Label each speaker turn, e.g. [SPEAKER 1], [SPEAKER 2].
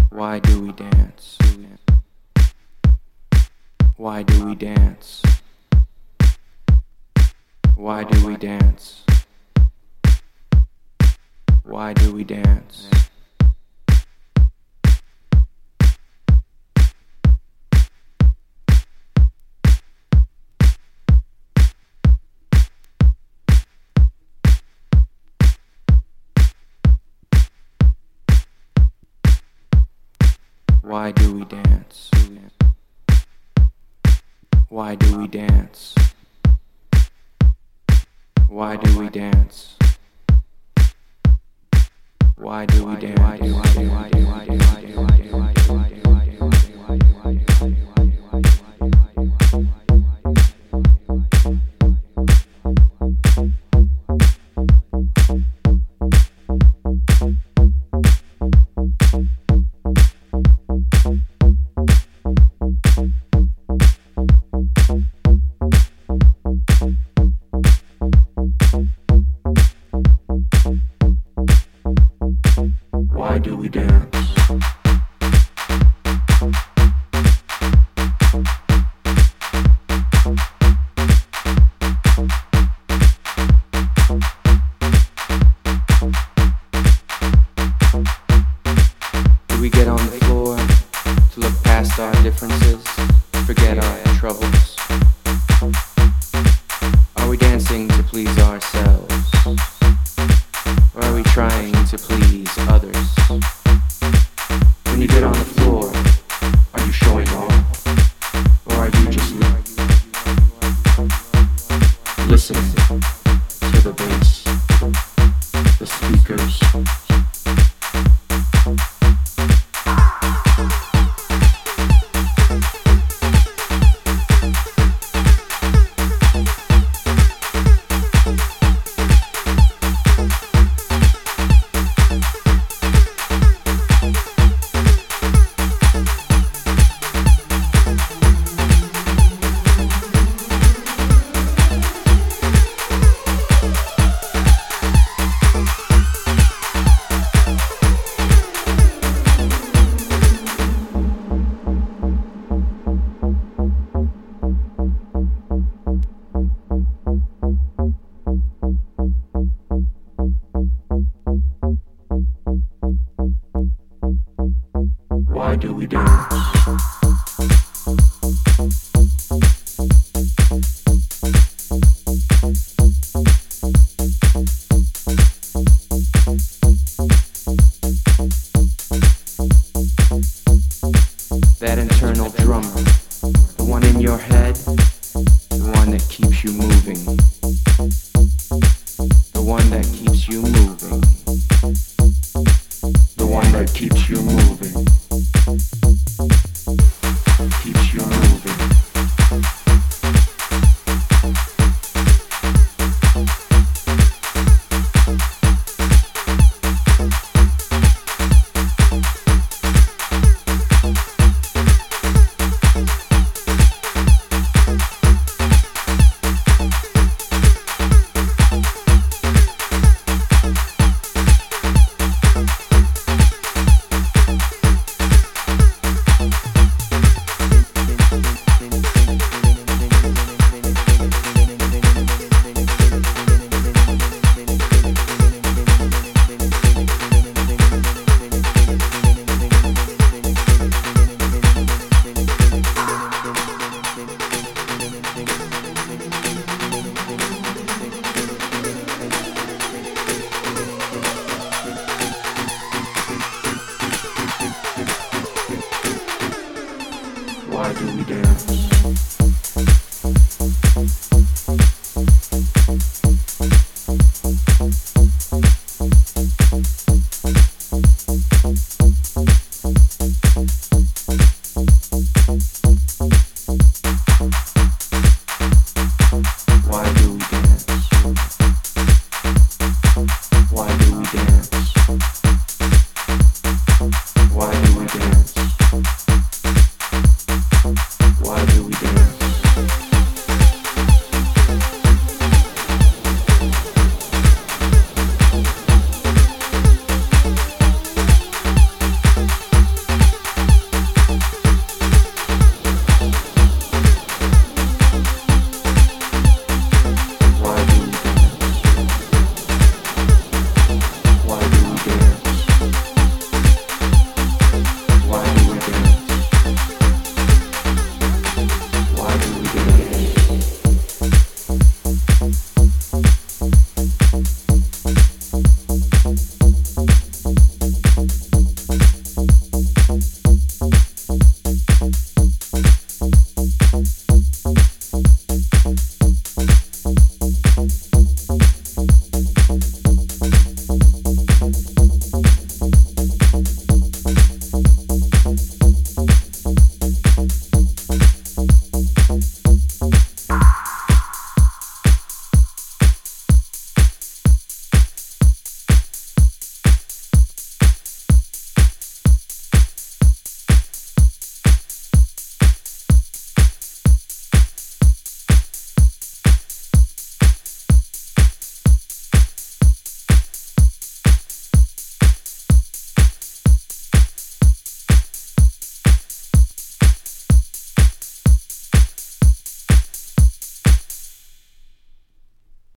[SPEAKER 1] Why do we dance? Why do we dance? Why do we dance? Why do we dance? Why do we dance? Why do we dance? Why do we dance? Why do we dance? Why do we dance? Do we get on the floor to look past our differences, forget our troubles? Are we dancing to please ourselves? Or are we trying to please others? When you get on the floor, are you showing off? Or are you just listening to the bass, the speakers? Why do we dance? That internal drummer, the one in your head, the one that keeps you moving, the one that keeps you moving, the one that keeps you moving, keeps you moving. Why do we dance? Why do we dance? Why do we dance?